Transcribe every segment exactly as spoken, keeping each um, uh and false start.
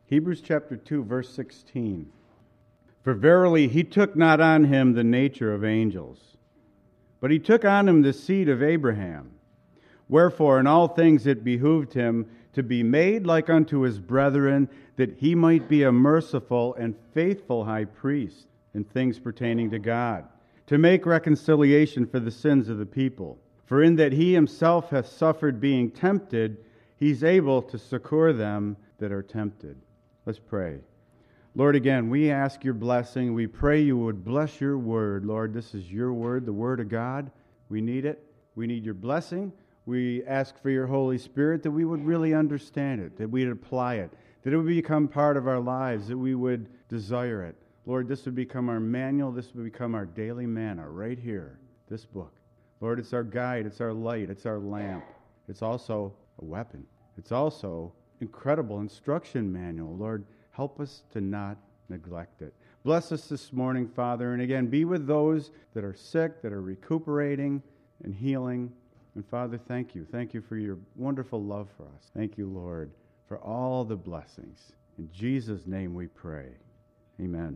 Hebrews chapter two, verse sixteen. For verily he took not on him the nature of angels, but he took on him the seed of Abraham. Wherefore in all things it behooved him to be made like unto his brethren, that he might be a merciful and faithful high priest in things pertaining to God, to make reconciliation for the sins of the people. For in that he himself hath suffered being tempted, he's able to succor them that are tempted. Let's pray. Lord, again, we ask your blessing. We pray you would bless your word. Lord, this is your word, the word of God. We need it. We need your blessing. We ask for your Holy Spirit that we would really understand it, that we'd apply it, that it would become part of our lives, that we would desire it. Lord, this would become our manual. This would become our daily manna right here, this book. Lord, it's our guide. It's our light. It's our lamp. It's also a weapon. It's also incredible instruction manual. Lord, help us to not neglect it. Bless us this morning, Father. And again, be with those that are sick, that are recuperating and healing. And Father, thank you. Thank you for your wonderful love for us. Thank you, Lord, for all the blessings. In Jesus' name we pray. Amen.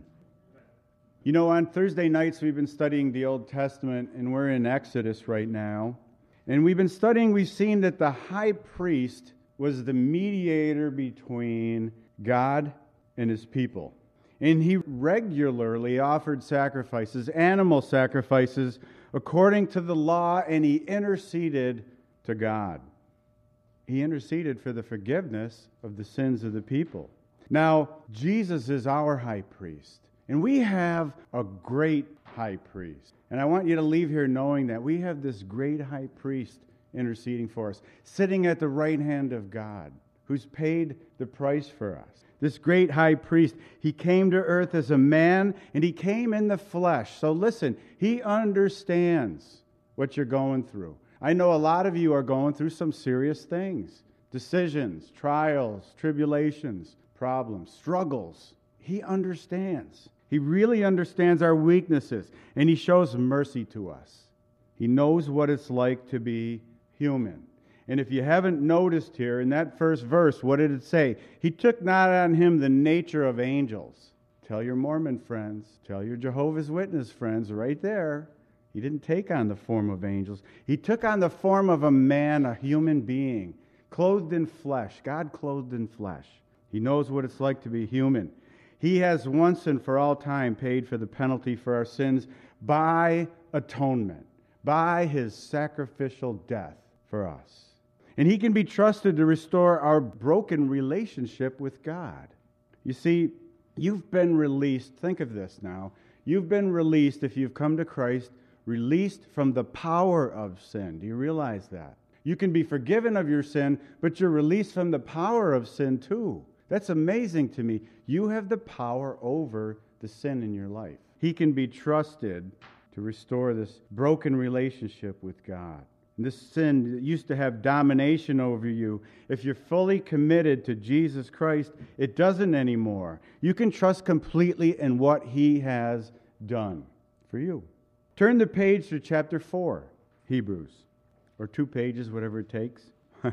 You know, on Thursday nights we've been studying the Old Testament, and we're in Exodus right now. And we've been studying, we've seen that the high priest was the mediator between God and his people. And he regularly offered sacrifices, animal sacrifices, according to the law, and he interceded to God. He interceded for the forgiveness of the sins of the people. Now, Jesus is our high priest, and we have a great high priest. And I want you to leave here knowing that we have this great high priest interceding for us, sitting at the right hand of God, who's paid the price for us. This great high priest, he came to earth as a man, and he came in the flesh. So listen, he understands what you're going through. I know a lot of you are going through some serious things. Decisions, trials, tribulations, problems, struggles. He understands. He really understands our weaknesses, and he shows mercy to us. He knows what it's like to be human. And if you haven't noticed here, in that first verse, what did it say? He took not on him the nature of angels. Tell your Mormon friends, tell your Jehovah's Witness friends right there. He didn't take on the form of angels. He took on the form of a man, a human being, clothed in flesh. God clothed in flesh. He knows what it's like to be human. He has once and for all time paid for the penalty for our sins by atonement, by his sacrificial death for us. And he can be trusted to restore our broken relationship with God. You see, you've been released. Think of this now. You've been released, if you've come to Christ, released from the power of sin. Do you realize that? You can be forgiven of your sin, but you're released from the power of sin too. That's amazing to me. You have the power over the sin in your life. He can be trusted to restore this broken relationship with God. This sin that used to have domination over you, if you're fully committed to Jesus Christ, it doesn't anymore. You can trust completely in what he has done for you. Turn the page to chapter four, Hebrews, or two pages, whatever it takes.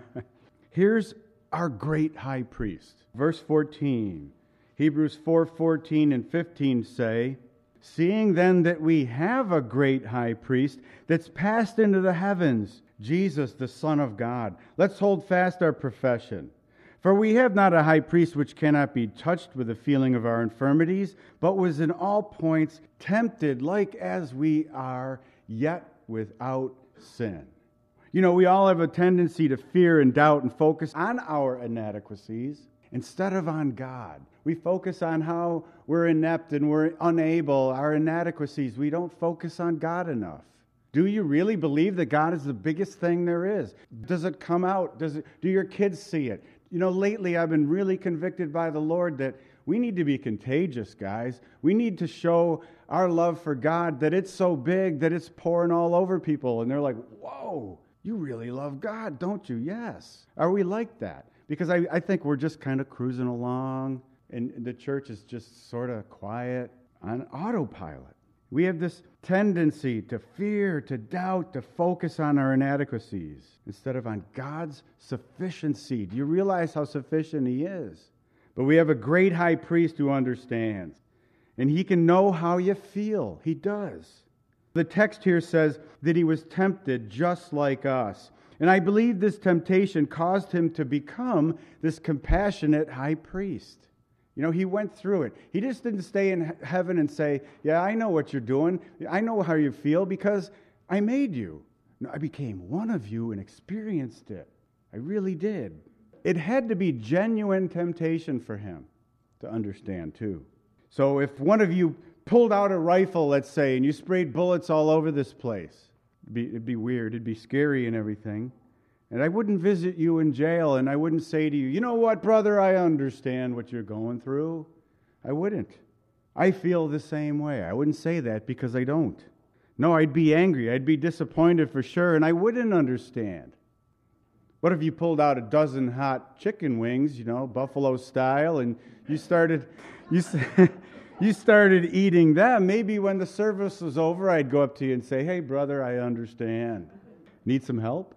Here's our great high priest. Verse fourteen, Hebrews four fourteen and fifteen say, seeing then that we have a great high priest that's passed into the heavens, Jesus, the Son of God, let's hold fast our profession. For we have not a high priest which cannot be touched with the feeling of our infirmities, but was in all points tempted like as we are, yet without sin. You know, we all have a tendency to fear and doubt and focus on our inadequacies instead of on God. We focus on how we're inept and we're unable, our inadequacies. We don't focus on God enough. Do you really believe that God is the biggest thing there is? Does it come out? Does it? Do your kids see it? You know, lately I've been really convicted by the Lord that we need to be contagious, guys. We need to show our love for God, that it's so big that it's pouring all over people. And they're like, whoa, you really love God, don't you? Yes. Are we like that? Because I, I think we're just kind of cruising along, and the church is just sort of quiet on autopilot. We have this tendency to fear, to doubt, to focus on our inadequacies instead of on God's sufficiency. Do you realize how sufficient he is? But we have a great high priest who understands. And he can know how you feel. He does. The text here says that he was tempted just like us. And I believe this temptation caused him to become this compassionate high priest. You know, he went through it. He just didn't stay in heaven and say, yeah, I know what you're doing. I know how you feel because I made you. No, I became one of you and experienced it. I really did. It had to be genuine temptation for him to understand too. So if one of you pulled out a rifle, let's say, and you sprayed bullets all over this place, it'd be, it'd be weird, it'd be scary and everything. And I wouldn't visit you in jail, and I wouldn't say to you, you know what, brother, I understand what you're going through. I wouldn't. I feel the same way. I wouldn't say that because I don't. No, I'd be angry. I'd be disappointed for sure, and I wouldn't understand. What if you pulled out a dozen hot chicken wings, you know, buffalo style, and you started, you, you started eating them? Maybe when the service was over, I'd go up to you and say, hey, brother, I understand. Need some help?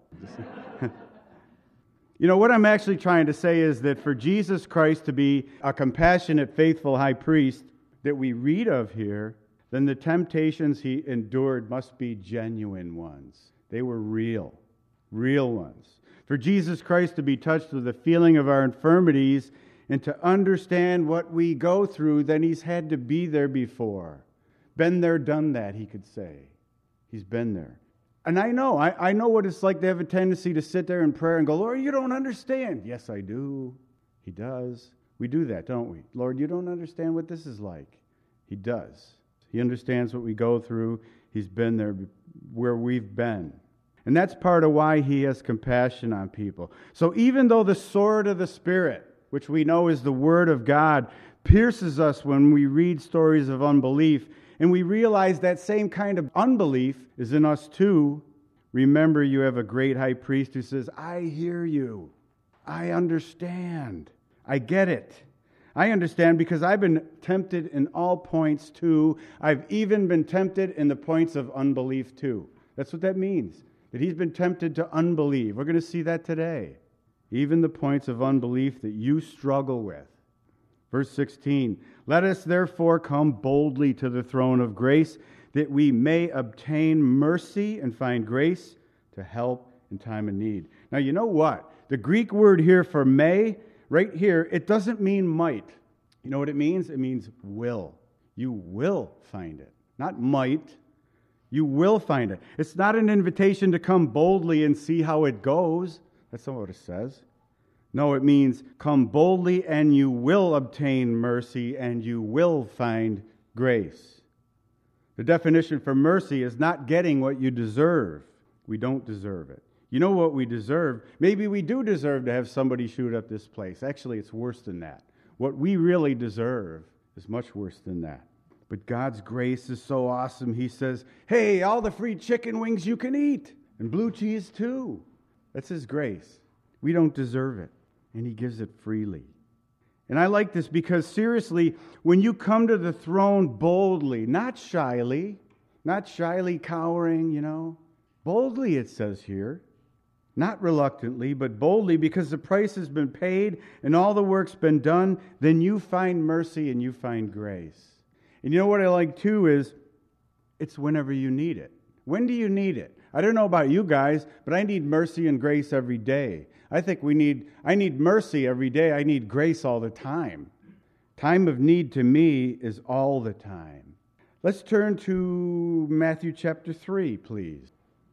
You know, what I'm actually trying to say is that for Jesus Christ to be a compassionate, faithful high priest that we read of here, then the temptations he endured must be genuine ones. They were real, real ones. For Jesus Christ to be touched with the feeling of our infirmities and to understand what we go through, then he's had to be there before. Been there, done that, he could say. He's been there. And I know, I, I know what it's like to have a tendency to sit there in prayer and go, Lord, you don't understand. Yes, I do. He does. We do that, don't we? Lord, you don't understand what this is like. He does. He understands what we go through. He's been there where we've been. And that's part of why he has compassion on people. So even though the sword of the Spirit, which we know is the Word of God, pierces us when we read stories of unbelief, and we realize that same kind of unbelief is in us too, remember you have a great high priest who says, I hear you. I understand. I get it. I understand because I've been tempted in all points too. I've even been tempted in the points of unbelief too. That's what that means, that he's been tempted to unbelieve. We're going to see that today. Even the points of unbelief that you struggle with. Verse sixteen, let us therefore come boldly to the throne of grace, that we may obtain mercy and find grace to help in time of need. Now, you know what? The Greek word here for may, right here, it doesn't mean might. You know what it means? It means will. You will find it. Not might. You will find it. It's not an invitation to come boldly and see how it goes. That's not what it says. No, it means come boldly and you will obtain mercy and you will find grace. The definition for mercy is not getting what you deserve. We don't deserve it. You know what we deserve? Maybe we do deserve to have somebody shoot up this place. Actually, it's worse than that. What we really deserve is much worse than that. But God's grace is so awesome. He says, hey, all the free chicken wings you can eat. And blue cheese too. That's his grace. We don't deserve it. And he gives it freely. And I like this because seriously, when you come to the throne boldly, not shyly, not shyly cowering, you know, boldly it says here, not reluctantly, but boldly because the price has been paid and all the work's been done, then you find mercy and you find grace. And you know what I like too is, it's whenever you need it. When do you need it? I don't know about you guys, but I need mercy and grace every day. I think we need, I need mercy every day. I need grace all the time. Time of need to me is all the time. Let's turn to Matthew chapter three, please.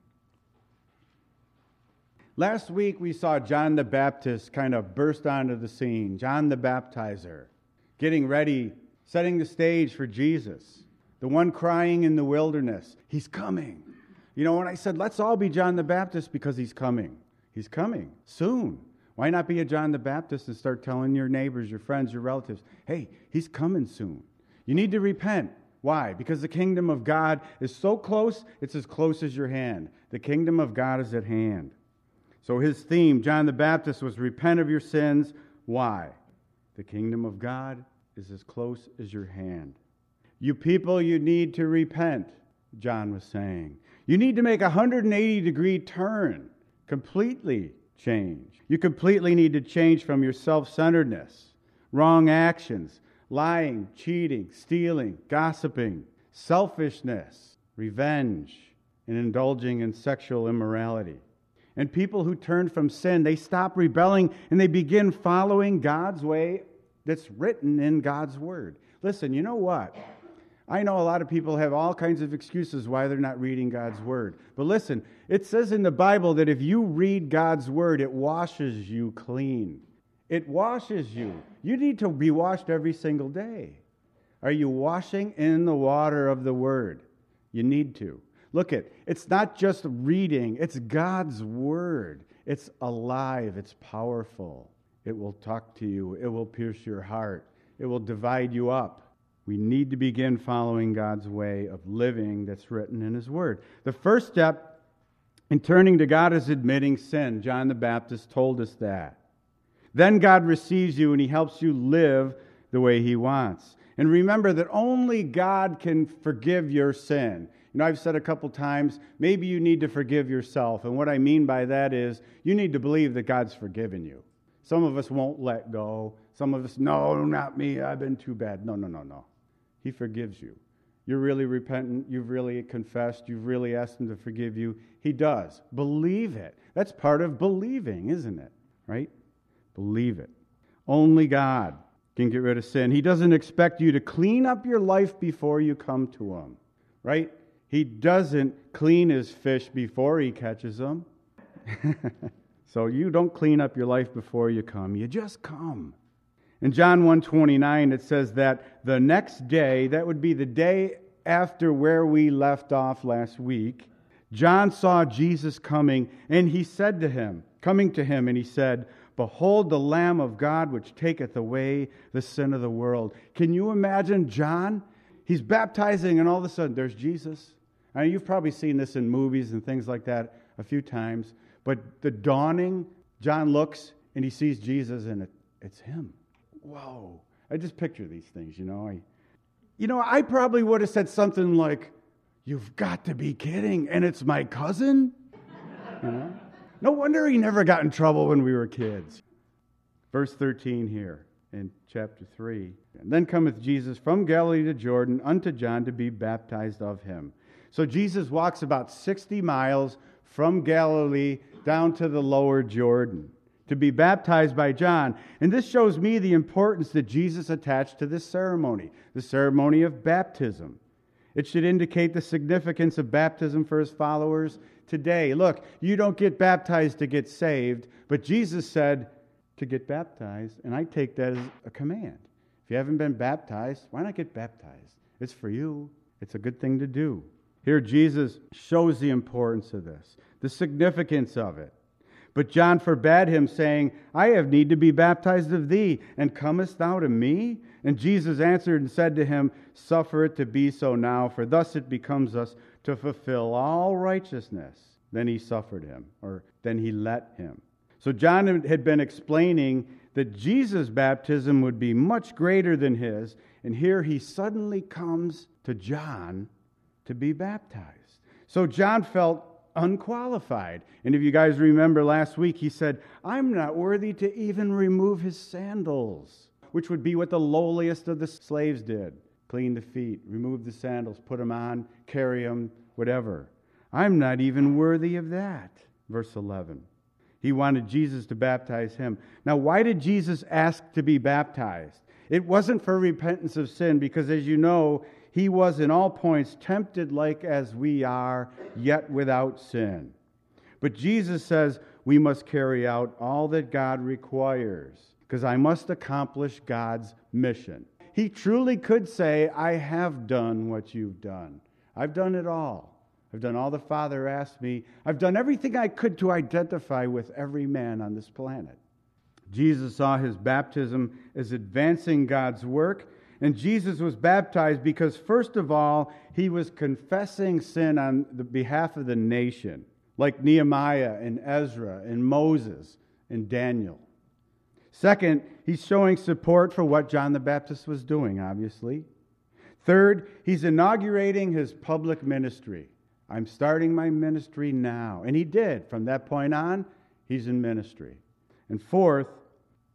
Last week we saw John the Baptist kind of burst onto the scene. John the Baptizer, getting ready, setting the stage for Jesus. The one crying in the wilderness, he's coming. You know, when I said, let's all be John the Baptist because he's coming. He's coming soon. Why not be a John the Baptist and start telling your neighbors, your friends, your relatives, hey, he's coming soon. You need to repent. Why? Because the kingdom of God is so close, it's as close as your hand. The kingdom of God is at hand. So his theme, John the Baptist, was repent of your sins. Why? The kingdom of God is as close as your hand. You people, you need to repent, John was saying. You need to make a one hundred eighty degree turn. Completely change. You completely need to change from your self-centeredness, wrong actions, lying, cheating, stealing, gossiping, selfishness, revenge, and indulging in sexual immorality. And people who turn from sin, they stop rebelling and they begin following God's way that's written in God's Word. Listen, you know what? I know a lot of people have all kinds of excuses why they're not reading God's Word. But listen, it says in the Bible that if you read God's Word, it washes you clean. It washes you. You need to be washed every single day. Are you washing in the water of the Word? You need to. Look at, it's not just reading, it's God's Word. It's alive, it's powerful. It will talk to you, it will pierce your heart, it will divide you up. We need to begin following God's way of living that's written in His Word. The first step in turning to God is admitting sin. John the Baptist told us that. Then God receives you and He helps you live the way He wants. And remember that only God can forgive your sin. You know, I've said a couple times, maybe you need to forgive yourself. And what I mean by that is you need to believe that God's forgiven you. Some of us won't let go. Some of us, no, not me, I've been too bad. No, no, no, no. He forgives you. You're really repentant. You've really confessed. You've really asked Him to forgive you. He does. Believe it. That's part of believing, isn't it? Right? Believe it. Only God can get rid of sin. He doesn't expect you to clean up your life before you come to Him. Right? He doesn't clean His fish before He catches them. So you don't clean up your life before you come. You just come. In John one twenty-nine, it says that the next day, that would be the day after where we left off last week, John saw Jesus coming, and he said to him, coming to him, and he said, "Behold the Lamb of God, which taketh away the sin of the world." Can you imagine John? He's baptizing, and all of a sudden, there's Jesus. I mean, you've probably seen this in movies and things like that a few times, but the dawning, John looks, and he sees Jesus, and it, it's Him. Whoa. I just picture these things, you know. I, you know, I probably would have said something like, "You've got to be kidding, and it's my cousin?" You know? No wonder he never got in trouble when we were kids. Verse thirteen here in chapter three. "And then cometh Jesus from Galilee to Jordan unto John to be baptized of him." So Jesus walks about sixty miles from Galilee down to the lower Jordan to be baptized by John. And this shows me the importance that Jesus attached to this ceremony, the ceremony of baptism. It should indicate the significance of baptism for His followers today. Look, you don't get baptized to get saved, but Jesus said to get baptized, and I take that as a command. If you haven't been baptized, why not get baptized? It's for you. It's a good thing to do. Here Jesus shows the importance of this, the significance of it. But John forbade him, saying, "I have need to be baptized of thee, and comest thou to me?" And Jesus answered and said to him, "Suffer it to be so now, for thus it becomes us to fulfill all righteousness." Then he suffered him, or then he let him. So John had been explaining that Jesus' baptism would be much greater than his, and here he suddenly comes to John to be baptized. So John felt unqualified. And if you guys remember last week, he said, "I'm not worthy to even remove his sandals," which would be what the lowliest of the slaves did. Clean the feet, remove the sandals, put them on, carry them, whatever. I'm not even worthy of that. Verse eleven. He wanted Jesus to baptize him. Now, why did Jesus ask to be baptized? It wasn't for repentance of sin, because as you know, He was in all points tempted like as we are, yet without sin. But Jesus says we must carry out all that God requires, because I must accomplish God's mission. He truly could say, "I have done what you've done. I've done it all. I've done all the Father asked me. I've done everything I could to identify with every man on this planet." Jesus saw His baptism as advancing God's work. And Jesus was baptized because, first of all, He was confessing sin on the behalf of the nation, like Nehemiah and Ezra and Moses and Daniel. Second, He's showing support for what John the Baptist was doing, obviously. Third, He's inaugurating His public ministry. I'm starting my ministry now. And He did. From that point on, He's in ministry. And fourth,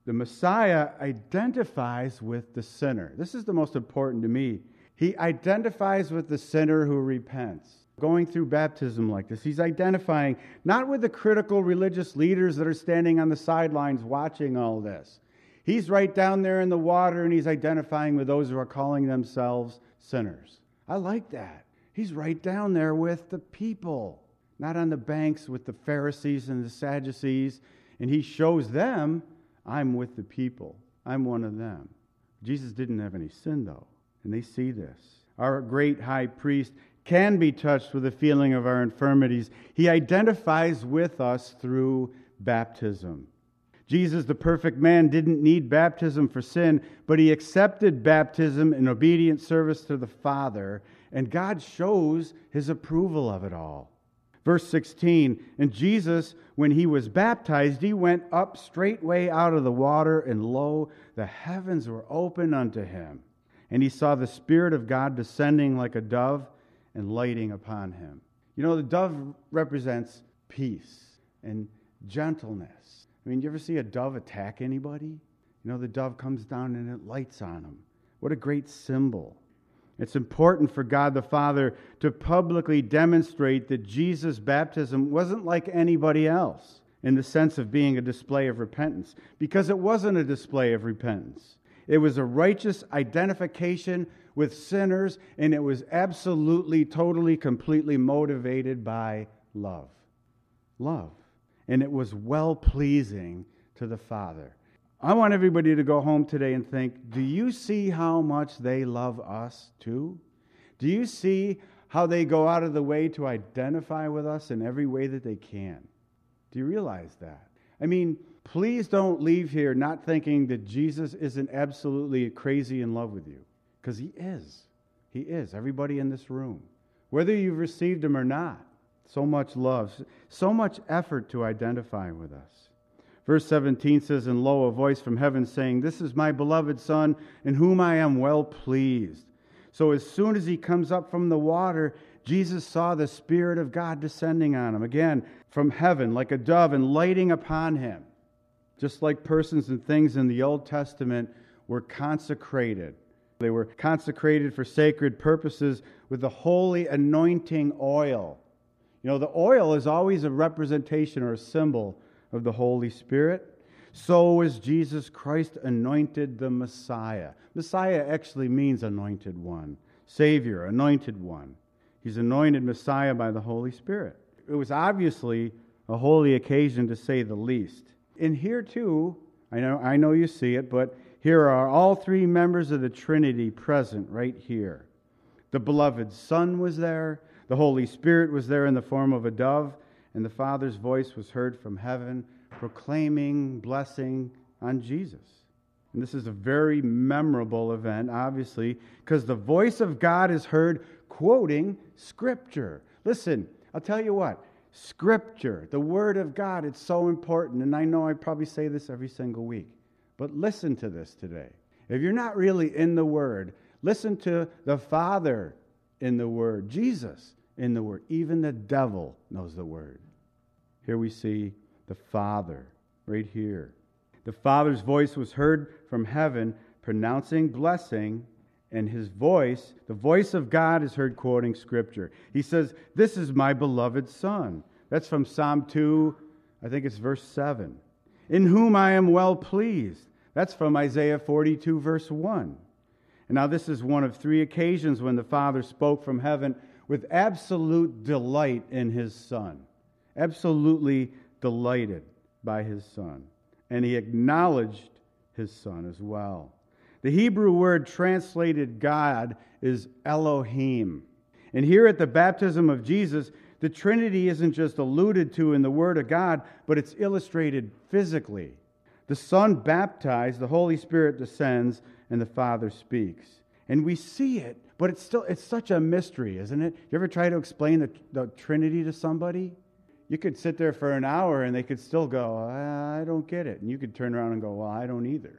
The Messiah identifies with the sinner. This is the most important to me. He identifies with the sinner who repents. Going through baptism like this, he's identifying not with the critical religious leaders that are standing on the sidelines watching all this. He's right down there in the water, and he's identifying with those who are calling themselves sinners. I like that. He's right down there with the people, not on the banks with the Pharisees and the Sadducees. And he shows them, I'm with the people. I'm one of them. Jesus didn't have any sin, though, and they see this. Our great high priest can be touched with the feeling of our infirmities. He identifies with us through baptism. Jesus, the perfect man, didn't need baptism for sin, but he accepted baptism in obedient service to the Father, and God shows his approval of it all. Verse sixteen, and Jesus, when he was baptized, he went up straightway out of the water, and lo, the heavens were open unto him. And he saw the Spirit of God descending like a dove and lighting upon him. You know, the dove represents peace and gentleness. I mean, you ever see a dove attack anybody? You know, the dove comes down and it lights on them. What a great symbol. It's important for God the Father to publicly demonstrate that Jesus' baptism wasn't like anybody else in the sense of being a display of repentance, because it wasn't a display of repentance. It was a righteous identification with sinners, and it was absolutely, totally, completely motivated by love. Love. And it was well-pleasing to the Father. I want everybody to go home today and think, do you see how much they love us too? Do you see how they go out of the way to identify with us in every way that they can? Do you realize that? I mean, please don't leave here not thinking that Jesus isn't absolutely crazy in love with you, because he is. He is. Everybody in this room. Whether you've received him or not, so much love, so much effort to identify with us. Verse seventeen says, and lo, a voice from heaven saying, this is my beloved Son, in whom I am well pleased. So as soon as he comes up from the water, Jesus saw the Spirit of God descending on him, again, from heaven, like a dove, and lighting upon him. Just like persons and things in the Old Testament were consecrated. They were consecrated for sacred purposes with the holy anointing oil. You know, the oil is always a representation or a symbol of the Holy Spirit. So is Jesus Christ anointed the Messiah. Messiah actually means anointed one. Savior, anointed one. He's anointed Messiah by the Holy Spirit. It was obviously a holy occasion, to say the least. And here too, I know, I know you see it, but here are all three members of the Trinity present right here. The beloved Son was there. The Holy Spirit was there in the form of a dove. And the Father's voice was heard from heaven, proclaiming blessing on Jesus. And this is a very memorable event, obviously, because the voice of God is heard quoting Scripture. Listen, I'll tell you what, Scripture, the Word of God, it's so important. And I know I probably say this every single week. But listen to this today. If you're not really in the Word, listen to the Father in the Word, Jesus in the Word. Even the devil knows the Word. Here we see the Father right here. The Father's voice was heard from heaven, pronouncing blessing, and his voice, the voice of God, is heard quoting Scripture. He says, this is my beloved Son. That's from Psalm two, I think it's verse seven. In whom I am well pleased. That's from Isaiah forty-two, verse one. And now this is one of three occasions when the Father spoke from heaven with absolute delight in his Son. Absolutely delighted by his Son. And he acknowledged his Son as well. The Hebrew word translated God is Elohim. And here at the baptism of Jesus, the Trinity isn't just alluded to in the Word of God, but it's illustrated physically. The Son baptized, the Holy Spirit descends, and the Father speaks. And we see it, but it's still it's such a mystery, isn't it? You ever try to explain the, the Trinity to somebody? You could sit there for an hour and they could still go, I don't get it. And you could turn around and go, well, I don't either.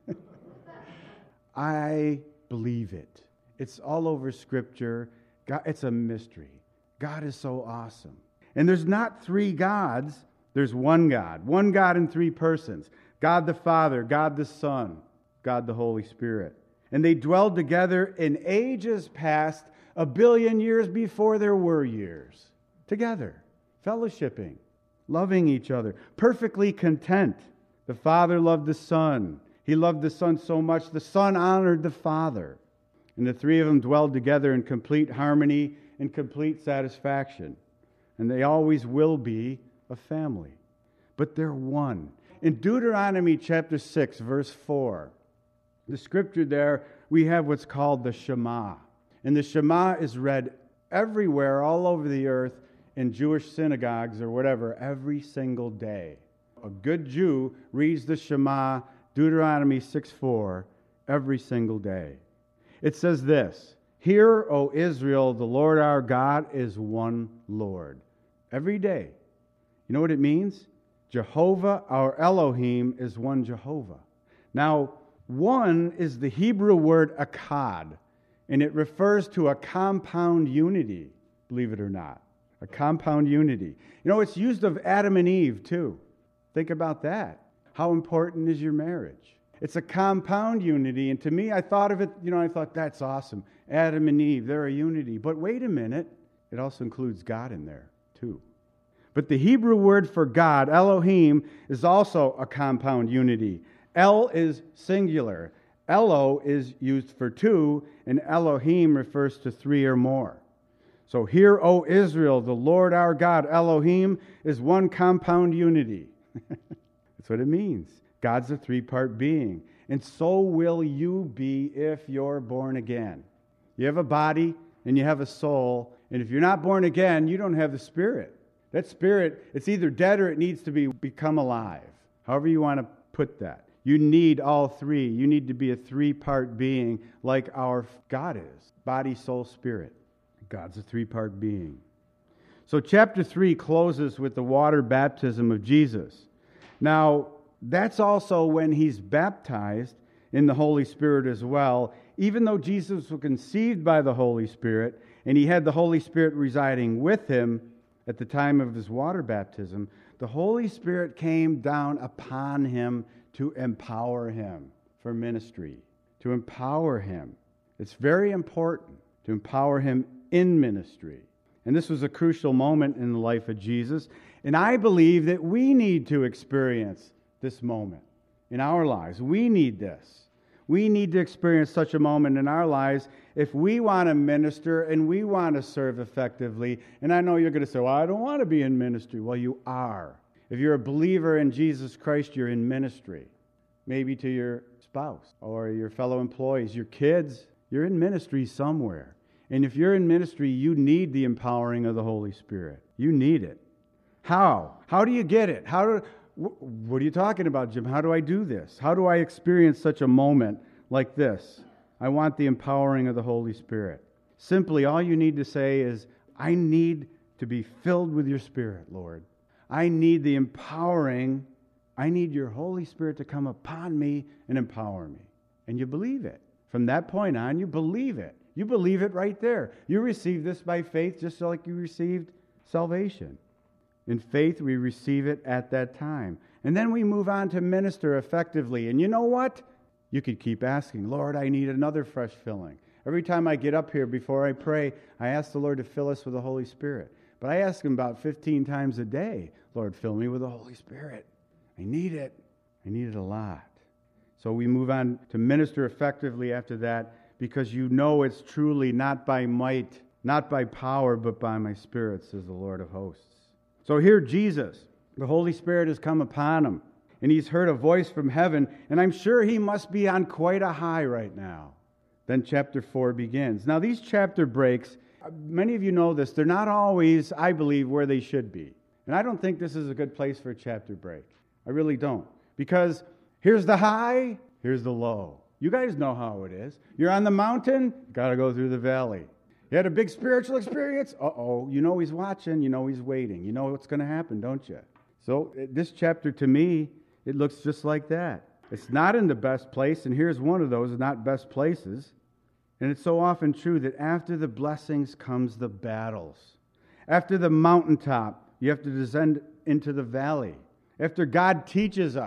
I believe it. It's all over Scripture. God, it's a mystery. God is so awesome. And there's not three gods. There's one God. One God in three persons. God the Father, God the Son, God the Holy Spirit. And they dwelled together in ages past, a billion years before there were years. Together, fellowshipping, loving each other, perfectly content. The Father loved the Son. He loved the Son so much, the Son honored the Father. And the three of them dwelled together in complete harmony and complete satisfaction. And they always will be a family. But they're one. In Deuteronomy chapter six, verse four, the scripture there, we have what's called the Shema. And the Shema is read everywhere, all over the earth, in Jewish synagogues or whatever, every single day. A good Jew reads the Shema, Deuteronomy six four, every single day. It says this, "Hear, O Israel, the Lord our God is one Lord." Every day. You know what it means? Jehovah, our Elohim, is one Jehovah. Now, one is the Hebrew word akkad, and it refers to a compound unity, believe it or not. A compound unity. You know, it's used of Adam and Eve, too. Think about that. How important is your marriage? It's a compound unity, and to me, I thought of it, you know, I thought, that's awesome. Adam and Eve, they're a unity. But wait a minute, it also includes God in there, too. But the Hebrew word for God, Elohim, is also a compound unity. El is singular. Elo is used for two, and Elohim refers to three or more. So hear, O Israel, the Lord our God, Elohim, is one compound unity. That's what it means. God's a three-part being. And so will you be if you're born again. You have a body and you have a soul, and if you're not born again, you don't have the Spirit. That Spirit, it's either dead or it needs to be become alive. However you want to put that. You need all three. You need to be a three-part being like our God is. Body, soul, spirit. God's a three-part being. So chapter three closes with the water baptism of Jesus. Now, that's also when he's baptized in the Holy Spirit as well. Even though Jesus was conceived by the Holy Spirit, and he had the Holy Spirit residing with him at the time of his water baptism, the Holy Spirit came down upon him to empower him for ministry, to empower him. It's very important to empower him in ministry. And this was a crucial moment in the life of Jesus. And I believe that we need to experience this moment in our lives. We need this. We need to experience such a moment in our lives if we want to minister and we want to serve effectively. And I know you're going to say, well, I don't want to be in ministry. Well, you are. If you're a believer in Jesus Christ, you're in ministry. Maybe to your spouse or your fellow employees, your kids, you're in ministry somewhere. And if you're in ministry, you need the empowering of the Holy Spirit. You need it. How? How do you get it? How do... What are you talking about, Jim? How do I do this? How do I experience such a moment like this? I want the empowering of the Holy Spirit. Simply, all you need to say is, I need to be filled with your Spirit, Lord. I need the empowering. I need your Holy Spirit to come upon me and empower me. And you believe it. From that point on, you believe it. You believe it right there. You receive this by faith just like you received salvation. In faith, we receive it at that time. And then we move on to minister effectively. And you know what? You could keep asking, Lord, I need another fresh filling. Every time I get up here before I pray, I ask the Lord to fill us with the Holy Spirit. But I ask him about fifteen times a day, Lord, fill me with the Holy Spirit. I need it. I need it a lot. So we move on to minister effectively after that because you know it's truly not by might, not by power, but by my Spirit, says the Lord of hosts. So here Jesus, the Holy Spirit has come upon him, and he's heard a voice from heaven, and I'm sure he must be on quite a high right now. Then chapter four begins. Now these chapter breaks, many of you know this, they're not always, I believe, where they should be. And I don't think this is a good place for a chapter break. I really don't. Because here's the high, here's the low. You guys know how it is. You're on the mountain, got to go through the valley. You had a big spiritual experience? Uh-oh, you know he's watching, you know he's waiting. You know what's going to happen, don't you? So this chapter, to me, it looks just like that. It's not in the best place, and here's one of those not best places. And it's so often true that after the blessings comes the battles. After the mountaintop, you have to descend into the valley. After God teaches us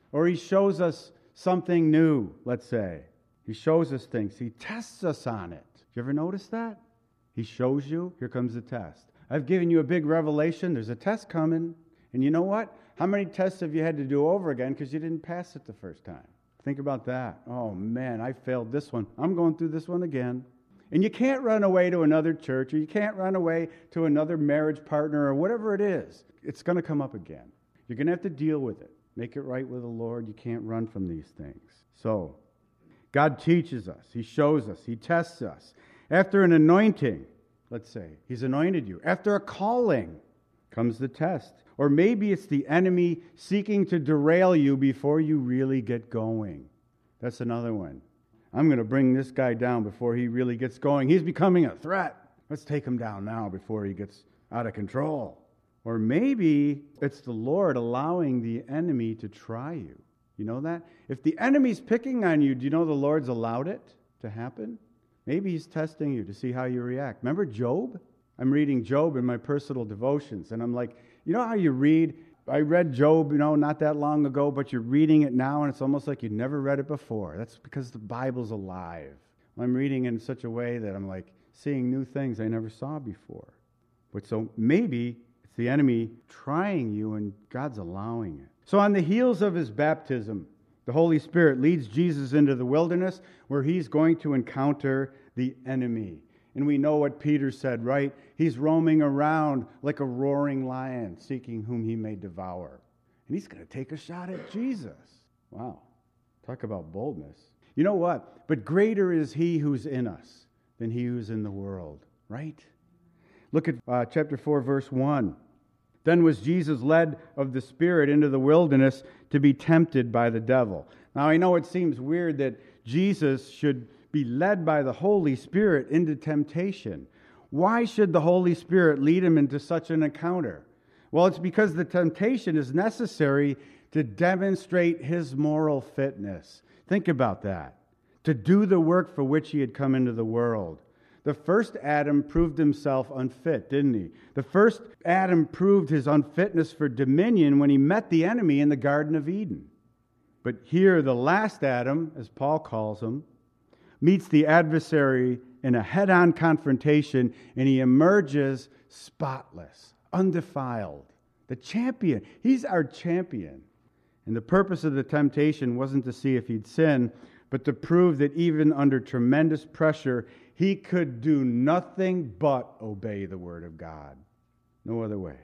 Or he shows us something new, let's say. He shows us things. He tests us on it. You ever notice that? He shows you, here comes the test. I've given you a big revelation. There's a test coming. And you know what? How many tests have you had to do over again because you didn't pass it the first time? Think about that. Oh, man, I failed this one. I'm going through this one again. And you can't run away to another church, or you can't run away to another marriage partner, or whatever it is. It's going to come up again. You're going to have to deal with it. Make it right with the Lord. You can't run from these things. So, God teaches us. He shows us. He tests us. After an anointing, let's say, He's anointed you. After a calling comes the test. Or maybe it's the enemy seeking to derail you before you really get going. That's another one. I'm going to bring this guy down before he really gets going. He's becoming a threat. Let's take him down now before he gets out of control. Or maybe it's the Lord allowing the enemy to try you. You know that? If the enemy's picking on you, do you know the Lord's allowed it to happen? Maybe He's testing you to see how you react. Remember Job? I'm reading Job in my personal devotions, and I'm like, you know how you read? I read Job, you know, not that long ago, but you're reading it now, and it's almost like you'd never read it before. That's because the Bible's alive. I'm reading in such a way that I'm like seeing new things I never saw before. But so maybe it's the enemy trying you, and God's allowing it. So on the heels of His baptism, the Holy Spirit leads Jesus into the wilderness where He's going to encounter the enemy. And we know what Peter said, right? He's roaming around like a roaring lion, seeking whom he may devour. And he's going to take a shot at Jesus. Wow. Talk about boldness. You know what? But greater is He who's in us than he who's in the world, right? Look at uh, chapter four, verse one. Then was Jesus led of the Spirit into the wilderness to be tempted by the devil. Now, I know it seems weird that Jesus should be led by the Holy Spirit into temptation. Why should the Holy Spirit lead him into such an encounter? Well, it's because the temptation is necessary to demonstrate His moral fitness. Think about that. To do the work for which He had come into the world. The first Adam proved himself unfit, didn't he? The first Adam proved his unfitness for dominion when he met the enemy in the Garden of Eden. But here, the last Adam, as Paul calls him, meets the adversary in a head-on confrontation, and he emerges spotless, undefiled. The champion. He's our champion. And the purpose of the temptation wasn't to see if he'd sin, but to prove that even under tremendous pressure, he could do nothing but obey the Word of God. No other way.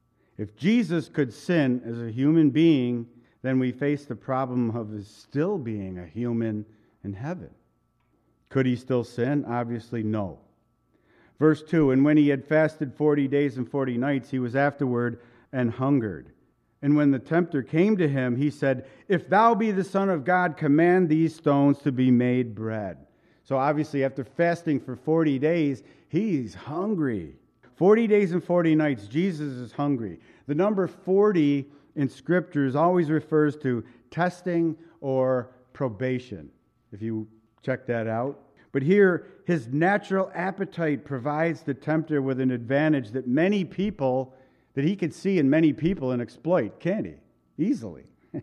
If Jesus could sin as a human being, then we face the problem of his still being a human in heaven. Could he still sin? Obviously, no. Verse two, and when he had fasted forty days and forty nights, he was afterward and hungered. And when the tempter came to him, he said, if thou be the Son of God, command these stones to be made bread. So obviously, after fasting for forty days, he's hungry. forty days and forty nights, Jesus is hungry. The number forty in Scriptures always refers to testing or probation, if you check that out. But here, his natural appetite provides the tempter with an advantage that many people, that he could see in many people and exploit, can't he? Easily.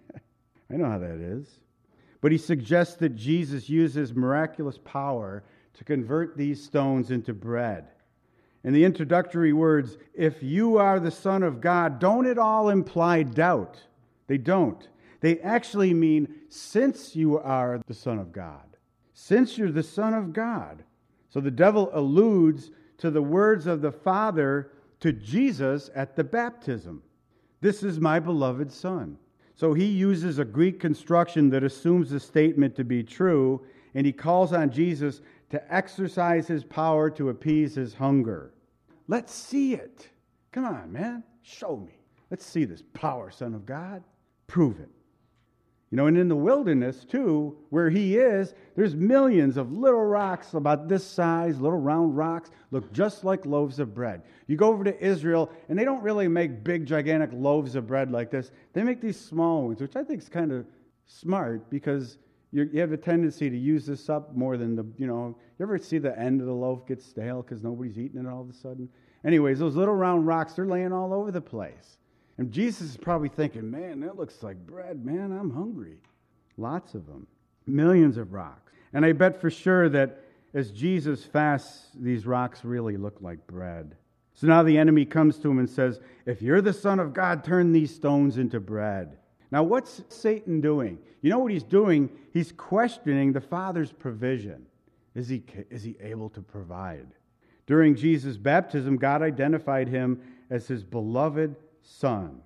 I know how that is. But he suggests that Jesus uses miraculous power to convert these stones into bread. And the introductory words, if you are the Son of God, don't at all imply doubt. They don't. They actually mean, since you are the Son of God. Since you're the Son of God. So the devil alludes to the words of the Father to Jesus at the baptism. This is my beloved Son. So he uses a Greek construction that assumes the statement to be true, and he calls on Jesus to exercise his power to appease his hunger. Let's see it. Come on, man. Show me. Let's see this power, Son of God. Prove it. You know, and in the wilderness, too, where he is, there's millions of little rocks about this size, little round rocks, look just like loaves of bread. You go over to Israel, and they don't really make big, gigantic loaves of bread like this. They make these small ones, which I think is kind of smart, because you're, you have a tendency to use this up more than the, you know, you ever see the end of the loaf get stale because nobody's eating it all of a sudden? Anyways, those little round rocks, they're laying all over the place. And Jesus is probably thinking, man, that looks like bread. Man, I'm hungry. Lots of them. Millions of rocks. And I bet for sure that as Jesus fasts, these rocks really look like bread. So now the enemy comes to him and says, if you're the Son of God, turn these stones into bread. Now what's Satan doing? You know what he's doing? He's questioning the Father's provision. Is he, is he able to provide? During Jesus' baptism, God identified him as his beloved Son.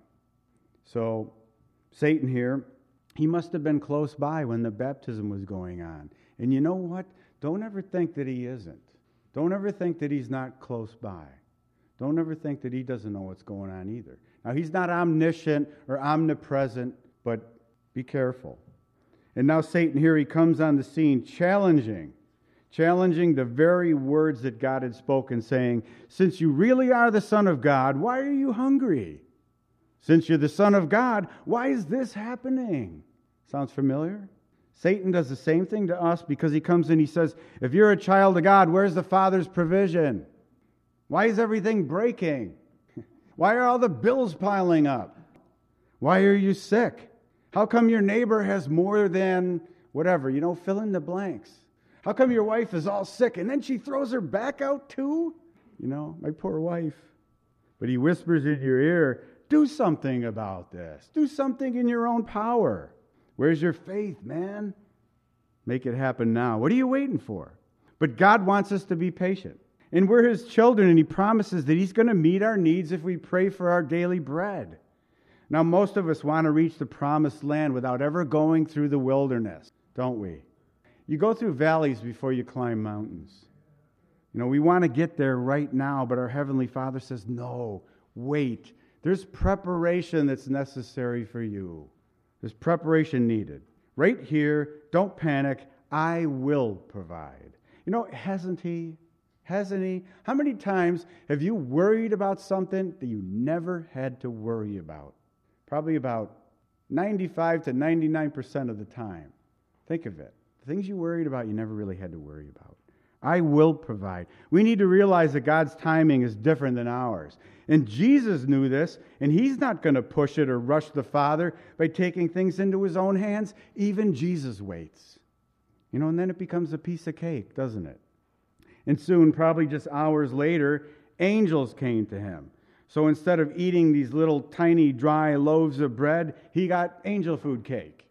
So Satan here, he must have been close by when the baptism was going on. And you know what? Don't ever think that he isn't. Don't ever think that he's not close by. Don't ever think that he doesn't know what's going on either. Now, he's not omniscient or omnipresent, but be careful. And now Satan here, he comes on the scene challenging, challenging the very words that God had spoken, saying, since you really are the Son of God, why are you hungry? Since you're the Son of God, why is this happening? Sounds familiar? Satan does the same thing to us because he comes and he says, if you're a child of God, where's the Father's provision? Why is everything breaking? Why are all the bills piling up? Why are you sick? How come your neighbor has more than whatever? You know, fill in the blanks. How come your wife is all sick and then she throws her back out too? You know, my poor wife. But he whispers in your ear, do something about this. Do something in your own power. Where's your faith, man? Make it happen now. What are you waiting for? But God wants us to be patient. And we're his children, and he promises that he's going to meet our needs if we pray for our daily bread. Now, most of us want to reach the promised land without ever going through the wilderness, don't we? You go through valleys before you climb mountains. You know, we want to get there right now, but our Heavenly Father says, no, wait. There's preparation that's necessary for you. There's preparation needed. Right here, don't panic. I will provide. You know, hasn't he? Hasn't he? How many times have you worried about something that you never had to worry about? Probably about ninety-five to ninety-nine percent of the time. Think of it. The things you worried about, you never really had to worry about. I will provide. We need to realize that God's timing is different than ours. And Jesus knew this, and he's not going to push it or rush the Father by taking things into his own hands. Even Jesus waits. You know, and then it becomes a piece of cake, doesn't it? And soon, probably just hours later, angels came to him. So instead of eating these little tiny dry loaves of bread, he got angel food cake.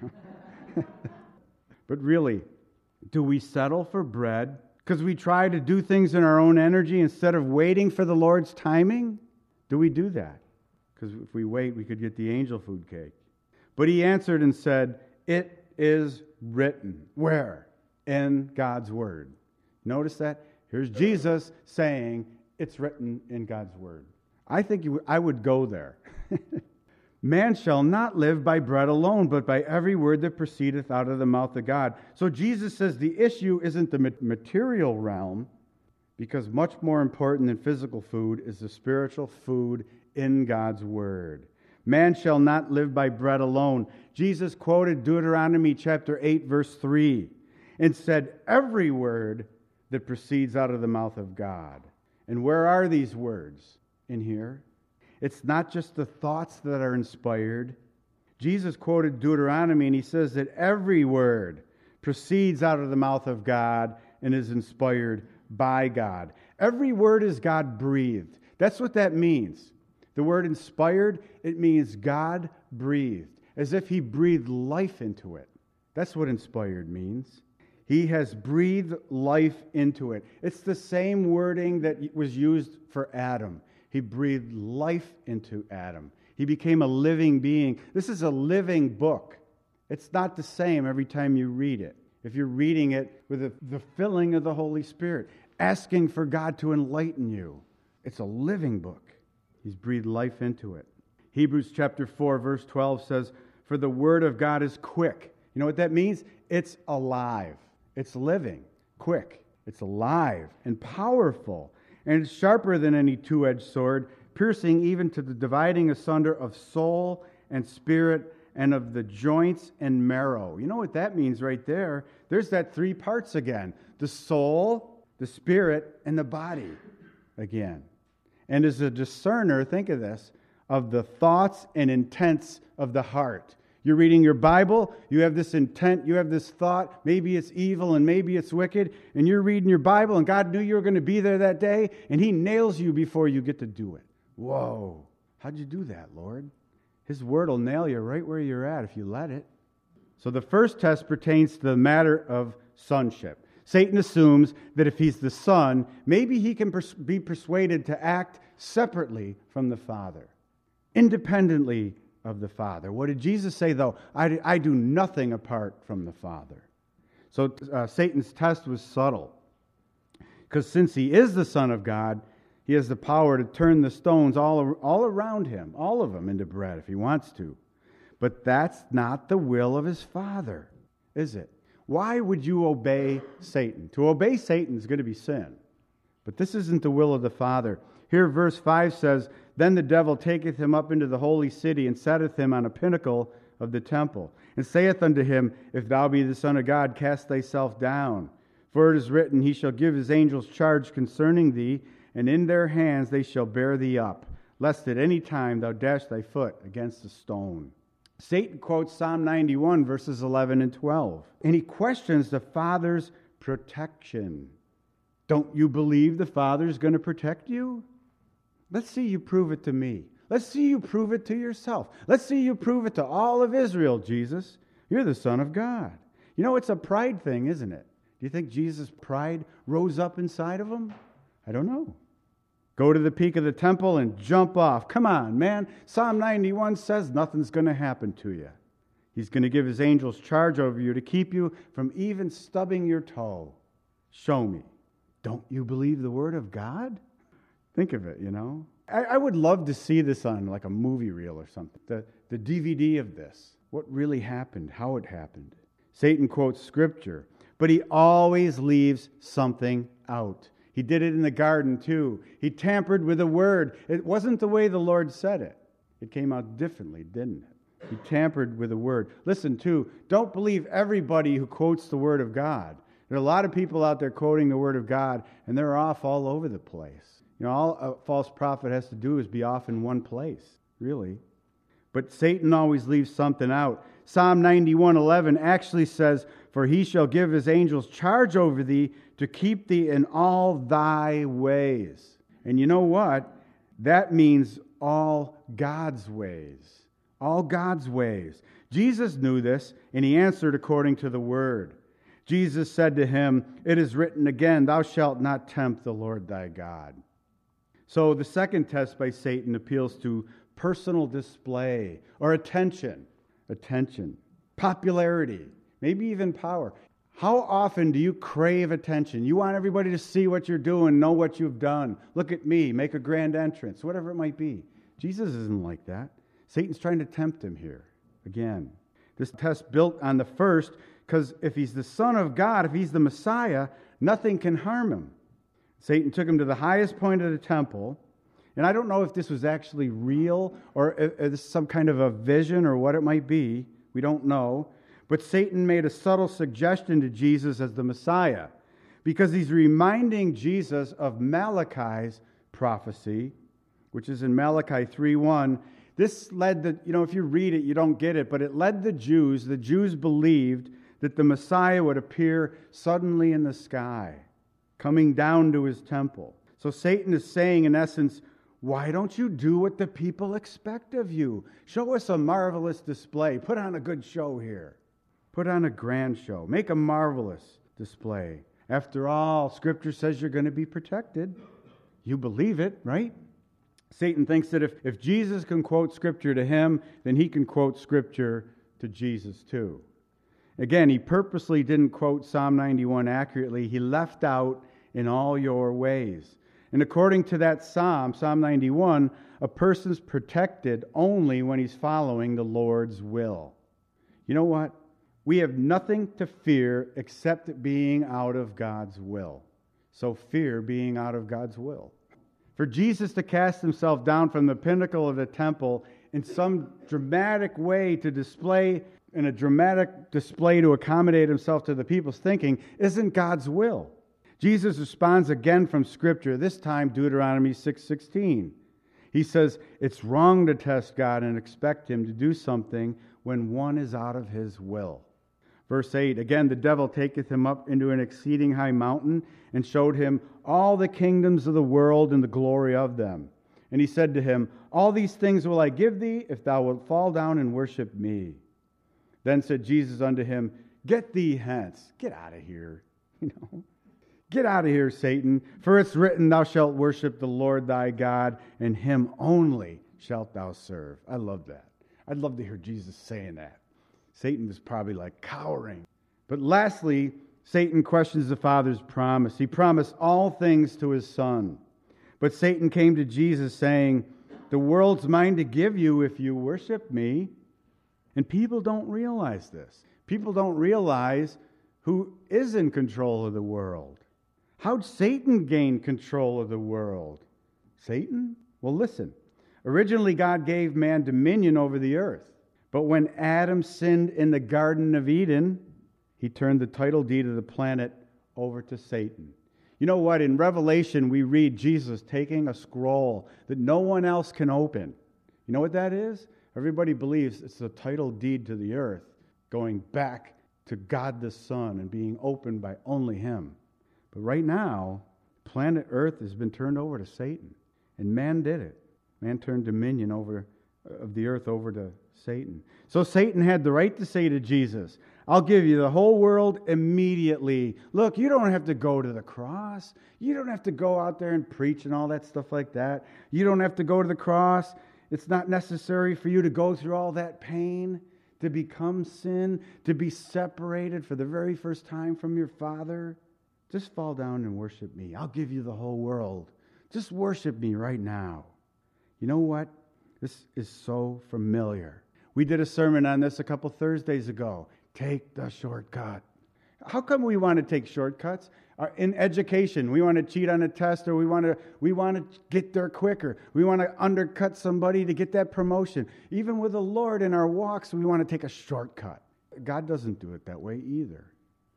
But really, do we settle for bread because we try to do things in our own energy instead of waiting for the Lord's timing? Do we do that? Because if we wait, we could get the angel food cake. But he answered and said, it is written. Where? In God's Word. Notice that? Here's Jesus saying, it's written in God's Word. I think you, I would go there. Man shall not live by bread alone, but by every word that proceedeth out of the mouth of God. So Jesus says the issue isn't the material realm, because much more important than physical food is the spiritual food in God's Word. Man shall not live by bread alone. Jesus quoted Deuteronomy chapter eight, verse three, and said, every word that proceeds out of the mouth of God. And where are these words? In here. It's not just the thoughts that are inspired. Jesus quoted Deuteronomy, and he says that every word proceeds out of the mouth of God and is inspired by God. Every word is God-breathed. That's what that means. The word inspired, it means God-breathed, as if he breathed life into it. That's what inspired means. He has breathed life into it. It's the same wording that was used for Adam. He breathed life into Adam. He became a living being. This is a living book. It's not the same every time you read it. If you're reading it with the, the filling of the Holy Spirit, asking for God to enlighten you, it's a living book. He's breathed life into it. Hebrews chapter four, verse twelve says, for the word of God is quick. You know what that means? It's alive. It's living, quick. It's alive and powerful. And it's sharper than any two-edged sword, piercing even to the dividing asunder of soul and spirit and of the joints and marrow. You know what that means right there? There's that three parts again. The soul, the spirit, and the body again. And as a discerner, think of this, of the thoughts and intents of the heart. You're reading your Bible, you have this intent, you have this thought, maybe it's evil and maybe it's wicked, and you're reading your Bible and God knew you were going to be there that day, and He nails you before you get to do it. Whoa, how'd you do that, Lord? His Word will nail you right where you're at if you let it. So the first test pertains to the matter of sonship. Satan assumes that if he's the Son, maybe he can pers- be persuaded to act separately from the Father, independently of the Father. What did Jesus say, though? I, I do nothing apart from the Father. So uh, Satan's test was subtle. Because since he is the Son of God, he has the power to turn the stones all, all around him, all of them, into bread if he wants to. But that's not the will of his Father, is it? Why would you obey Satan? To obey Satan is going to be sin. But this isn't the will of the Father. Here verse five says, Then the devil taketh him up into the holy city, and setteth him on a pinnacle of the temple, and saith unto him, If thou be the Son of God, cast thyself down. For it is written, He shall give His angels charge concerning thee, and in their hands they shall bear thee up, lest at any time thou dash thy foot against a stone. Satan quotes Psalm ninety-one, verses eleven and twelve, and he questions the Father's protection. Don't you believe the Father's going to protect you? Let's see you prove it to me. Let's see you prove it to yourself. Let's see you prove it to all of Israel, Jesus. You're the Son of God. You know, it's a pride thing, isn't it? Do you think Jesus' pride rose up inside of him? I don't know. Go to the peak of the temple and jump off. Come on, man. Psalm ninety-one says nothing's going to happen to you. He's going to give His angels charge over you to keep you from even stubbing your toe. Show me. Don't you believe the Word of God? Think of it, you know. I, I would love to see this on like a movie reel or something. The, the D V D of this. What really happened, how it happened. Satan quotes Scripture, but he always leaves something out. He did it in the garden too. He tampered with the Word. It wasn't the way the Lord said it. It came out differently, didn't it? He tampered with the Word. Listen, too, don't believe everybody who quotes the Word of God. There are a lot of people out there quoting the Word of God, and they're off all over the place. You know, all a false prophet has to do is be off in one place, really. But Satan always leaves something out. Psalm ninety-one eleven actually says, For He shall give His angels charge over thee to keep thee in all thy ways. And you know what? That means all God's ways. All God's ways. Jesus knew this, and He answered according to the Word. Jesus said to him, It is written again, Thou shalt not tempt the Lord thy God. So the second test by Satan appeals to personal display or attention. Attention. Popularity. Maybe even power. How often do you crave attention? You want everybody to see what you're doing, know what you've done. Look at me, make a grand entrance, whatever it might be. Jesus isn't like that. Satan's trying to tempt him here. Again, this test built on the first, because if he's the Son of God, if he's the Messiah, nothing can harm him. Satan took him to the highest point of the temple, and I don't know if this was actually real or if this is some kind of a vision or what it might be. We don't know. But Satan made a subtle suggestion to Jesus as the Messiah because he's reminding Jesus of Malachi's prophecy, which is in Malachi three one. This led the, you know, if you read it, you don't get it, but it led the Jews, the Jews believed that the Messiah would appear suddenly in the sky, coming down to his temple. So Satan is saying, in essence, why don't you do what the people expect of you? Show us a marvelous display. Put on a good show here. Put on a grand show. Make a marvelous display. After all, Scripture says you're going to be protected. You believe it, right? Satan thinks that if, if Jesus can quote Scripture to him, then he can quote Scripture to Jesus too. Again, he purposely didn't quote Psalm ninety-one accurately. He left out in all your ways. And according to that psalm, Psalm ninety-one, a person's protected only when he's following the Lord's will. You know what? We have nothing to fear except being out of God's will. So fear being out of God's will. For Jesus to cast himself down from the pinnacle of the temple in some dramatic way to display, in a dramatic display to accommodate himself to the people's thinking, isn't God's will. Jesus responds again from Scripture, this time Deuteronomy six sixteen. He says it's wrong to test God and expect Him to do something when one is out of His will. Verse eight, again, the devil taketh him up into an exceeding high mountain and showed him all the kingdoms of the world and the glory of them. And he said to him, all these things will I give thee if thou wilt fall down and worship me. Then said Jesus unto him, get thee hence. Get out of here. You know, get out of here, Satan. For it's written, thou shalt worship the Lord thy God, and Him only shalt thou serve. I love that. I'd love to hear Jesus saying that. Satan was probably like cowering. But lastly, Satan questions the Father's promise. He promised all things to His Son. But Satan came to Jesus saying, the world's mine to give you if you worship me. And people don't realize this. People don't realize who is in control of the world. How'd Satan gain control of the world? Satan? Well, listen. Originally, God gave man dominion over the earth. But when Adam sinned in the Garden of Eden, he turned the title deed of the planet over to Satan. You know what? In Revelation, we read Jesus taking a scroll that no one else can open. You know what that is? Everybody believes it's the title deed to the earth going back to God the Son and being opened by only Him. But right now, planet Earth has been turned over to Satan. And man did it. Man turned dominion over of the earth over to Satan. So Satan had the right to say to Jesus, I'll give you the whole world immediately. Look, you don't have to go to the cross. You don't have to go out there and preach and all that stuff like that. You don't have to go to the cross. It's not necessary for you to go through all that pain, to become sin, to be separated for the very first time from your Father. Just fall down and worship me. I'll give you the whole world. Just worship me right now. You know what? This is so familiar. We did a sermon on this a couple Thursdays ago. Take the shortcut. How come we want to take shortcuts? Uh, in education, we want to cheat on a test, or we want to we want to get there quicker. We want to undercut somebody to get that promotion. Even with the Lord in our walks, we want to take a shortcut. God doesn't do it that way either.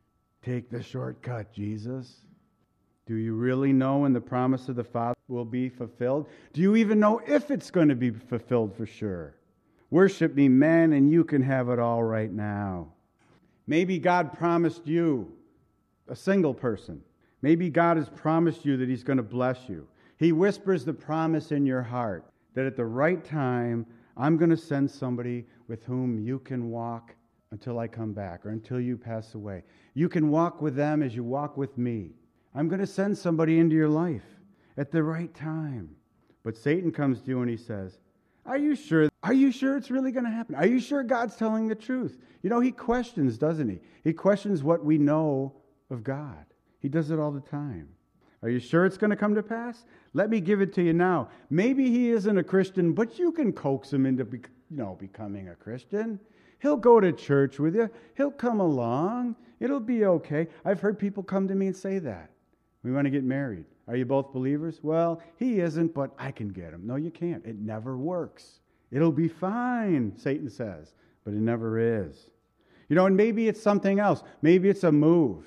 Take the shortcut, Jesus. Do you really know when the promise of the Father will be fulfilled? Do you even know if it's going to be fulfilled for sure? Worship me, man, and you can have it all right now. Maybe God promised you, a single person. Maybe God has promised you that He's going to bless you. He whispers the promise in your heart that at the right time, I'm going to send somebody with whom you can walk until I come back or until you pass away. You can walk with them as you walk with me. I'm going to send somebody into your life at the right time. But Satan comes to you and he says, Are you sure? Are you sure it's really going to happen? Are you sure God's telling the truth? You know, he questions, doesn't he? He questions what we know of God. He does it all the time. Are you sure it's going to come to pass? Let me give it to you now. Maybe he isn't a Christian, but you can coax him into, you know, becoming a Christian. He'll go to church with you. He'll come along. It'll be okay. I've heard people come to me and say that. We want to get married. Are you both believers? Well, he isn't, but I can get him. No, you can't. It never works. It'll be fine, Satan says, but it never is. You know, and maybe it's something else. Maybe it's a move,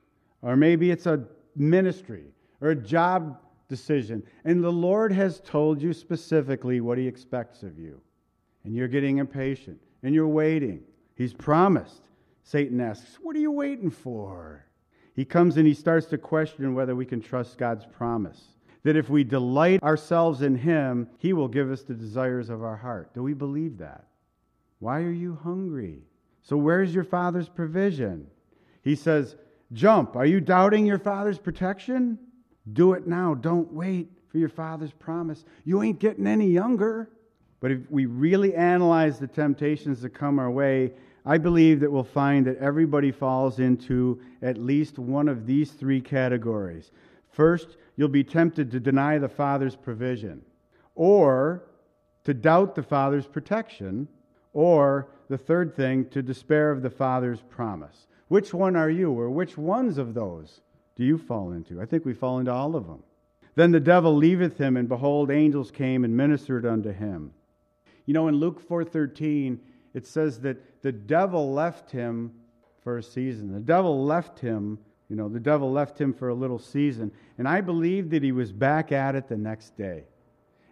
or maybe it's a ministry, or a job decision. And the Lord has told you specifically what He expects of you. And you're getting impatient, and you're waiting. He's promised. Satan asks, what are you waiting for? He comes and he starts to question whether we can trust God's promise. That if we delight ourselves in Him, He will give us the desires of our heart. Do we believe that? Why are you hungry? So where's your Father's provision? He says, jump. Are you doubting your Father's protection? Do it now. Don't wait for your Father's promise. You ain't getting any younger. But if we really analyze the temptations that come our way, I believe that we'll find that everybody falls into at least one of these three categories. First, you'll be tempted to deny the Father's provision, or to doubt the Father's protection, or the third thing, to despair of the Father's promise. Which one are you, or which ones of those do you fall into? I think we fall into all of them. Then the devil leaveth him, and behold, angels came and ministered unto him. You know, in Luke four thirteen, it says that the devil left him for a season. The devil left him, you know, the devil left him for a little season. And I believe that he was back at it the next day.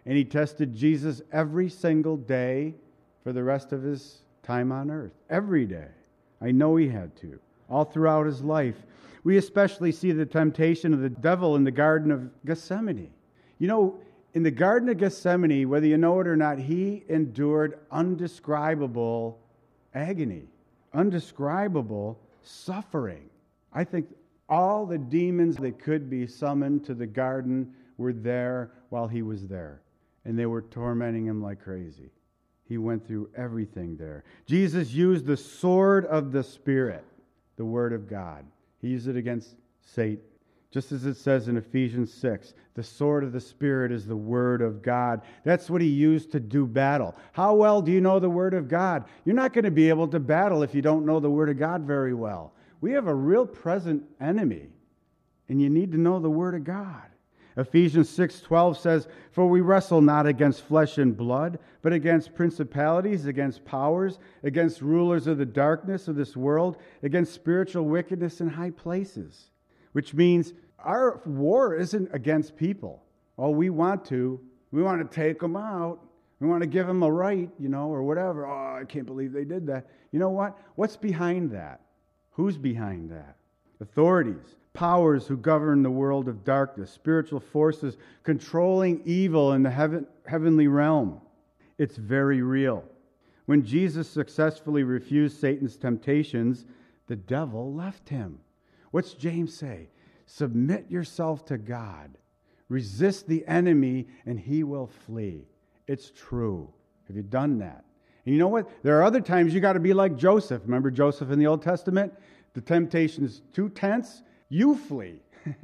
And he tested Jesus every single day for the rest of his time on earth. Every day. I know he had to. All throughout his life. We especially see the temptation of the devil in the Garden of Gethsemane. You know, in the Garden of Gethsemane, whether you know it or not, he endured undescribable agony, undescribable suffering. I think all the demons that could be summoned to the garden were there while he was there, and they were tormenting him like crazy. He went through everything there. Jesus used the sword of the Spirit, the Word of God. He used it against Satan. Just as it says in Ephesians six, the sword of the Spirit is the Word of God. That's what he used to do battle. How well do you know the Word of God? You're not going to be able to battle if you don't know the Word of God very well. We have a real present enemy, and you need to know the Word of God. Ephesians six twelve says, "For we wrestle not against flesh and blood, but against principalities, against powers, against rulers of the darkness of this world, against spiritual wickedness in high places." Which means our war isn't against people. Oh, we want to. We want to take them out. We want to give them a right, you know, or whatever. Oh, I can't believe they did that. You know what? What's behind that? Who's behind that? Authorities, powers who govern the world of darkness, spiritual forces controlling evil in the heaven, heavenly realm. It's very real. When Jesus successfully refused Satan's temptations, the devil left him. What's James say? Submit yourself to God. Resist the enemy and he will flee. It's true. Have you done that? And you know what? There are other times you got to be like Joseph. Remember Joseph in the Old Testament? The temptation is too tense. You flee.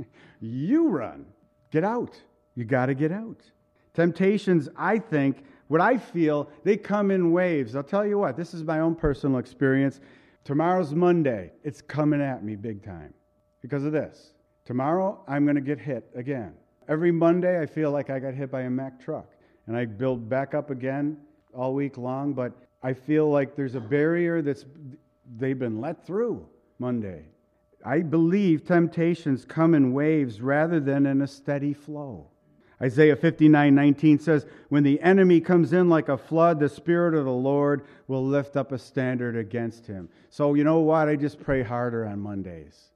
You run. Get out. You got to get out. Temptations, I think, what I feel, they come in waves. I'll tell you what, this is my own personal experience. Tomorrow's Monday. It's coming at me big time because of this. Tomorrow, I'm going to get hit again. Every Monday, I feel like I got hit by a Mack truck. And I build back up again all week long, but I feel like there's a barrier that's they've been let through Monday. I believe temptations come in waves rather than in a steady flow. Isaiah fifty-nine nineteen says, "When the enemy comes in like a flood, the Spirit of the Lord will lift up a standard against him." So you know what? I just pray harder on Mondays.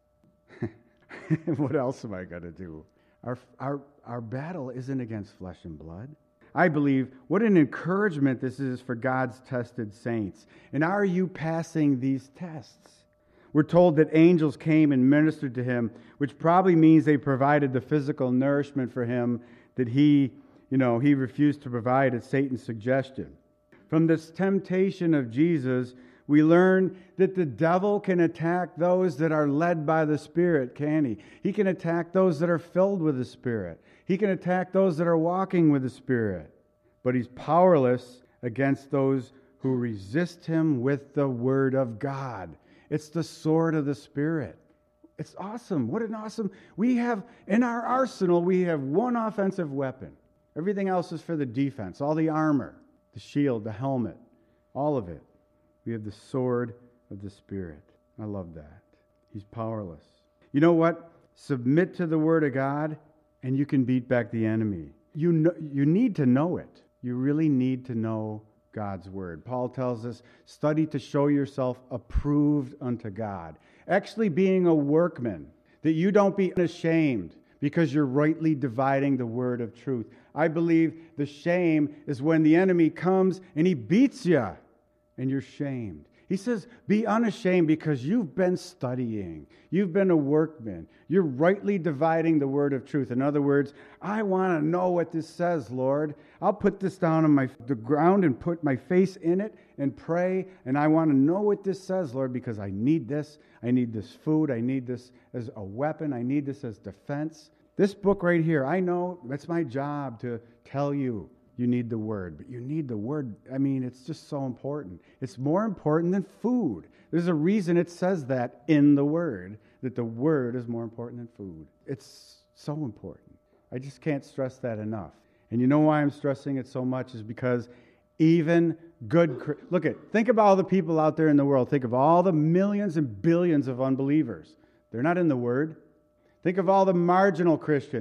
What else am I going to do? Our, our, our battle isn't against flesh and blood. I believe what an encouragement this is for God's tested saints. And are you passing these tests? We're told that angels came and ministered to him, which probably means they provided the physical nourishment for him that he, you know, he refused to provide at Satan's suggestion. From this temptation of Jesus, we learn that the devil can attack those that are led by the Spirit, can he? He can attack those that are filled with the Spirit. He can attack those that are walking with the Spirit. But he's powerless against those who resist him with the Word of God. It's the sword of the Spirit. It's awesome. What an awesome... We have, in our arsenal, we have one offensive weapon. Everything else is for the defense. All the armor, the shield, the helmet, all of it. We have the sword of the Spirit. I love that. He's powerless. You know what? Submit to the Word of God, and you can beat back the enemy. You know, you need to know it. You really need to know God's Word. Paul tells us, study to show yourself approved unto God. Actually being a workman, that you don't be ashamed because you're rightly dividing the word of truth. I believe the shame is when the enemy comes and he beats you and you're shamed. He says, be unashamed because you've been studying. You've been a workman. You're rightly dividing the word of truth. In other words, I want to know what this says, Lord. I'll put this down on my the ground and put my face in it and pray. And I want to know what this says, Lord, because I need this. I need this food. I need this as a weapon. I need this as defense. This book right here, I know that's my job to tell you. You need the Word, but you need the Word. I mean, it's just so important. It's more important than food. There's a reason it says that in the Word, that the Word is more important than food. It's so important. I just can't stress that enough. And you know why I'm stressing it so much is because even good... Look at, think of all the people out there in the world. Think of all the millions and billions of unbelievers. They're not in the Word. Think of all the marginal Christians.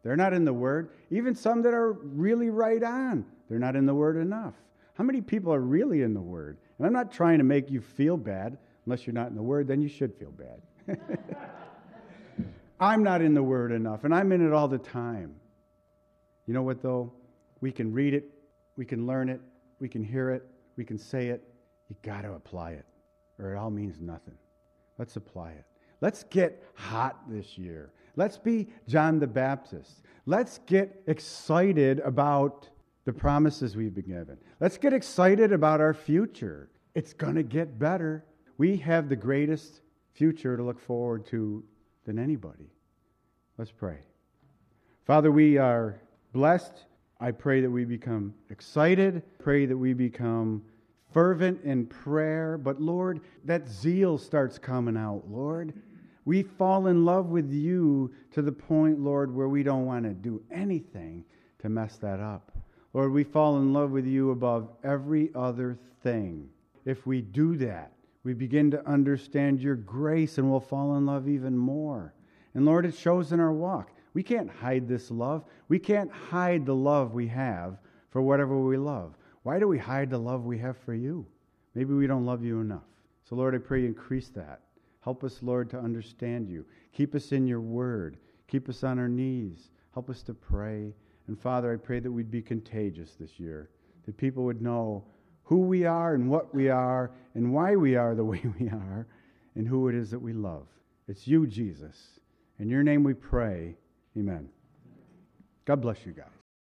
They're not in the Word. Even some that are really right on, they're not in the Word enough. How many people are really in the Word? And I'm not trying to make you feel bad. Unless you're not in the Word, then you should feel bad. I'm not in the Word enough, and I'm in it all the time. You know what, though? We can read it, we can learn it, we can hear it, we can say it. You got to apply it, or it all means nothing. Let's apply it. Let's get hot this year. Let's be John the Baptist. Let's get excited about the promises we've been given. Let's get excited about our future. It's going to get better. We have the greatest future to look forward to than anybody. Let's pray. Father, we are blessed. I pray that we become excited. Pray that we become fervent in prayer. But Lord, that zeal starts coming out, Lord. We fall in love with you to the point, Lord, where we don't want to do anything to mess that up. Lord, we fall in love with you above every other thing. If we do that, we begin to understand your grace and we'll fall in love even more. And Lord, it shows in our walk. We can't hide this love. We can't hide the love we have for whatever we love. Why do we hide the love we have for you? Maybe we don't love you enough. So Lord, I pray you increase that. Help us, Lord, to understand you. Keep us in your word. Keep us on our knees. Help us to pray. And Father, I pray that we'd be contagious this year, that people would know who we are and what we are and why we are the way we are and who it is that we love. It's you, Jesus. In your name we pray. Amen. God bless you guys.